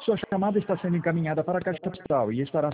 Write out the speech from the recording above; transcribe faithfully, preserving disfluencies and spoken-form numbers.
Sua chamada está sendo encaminhada para a caixa postal e estará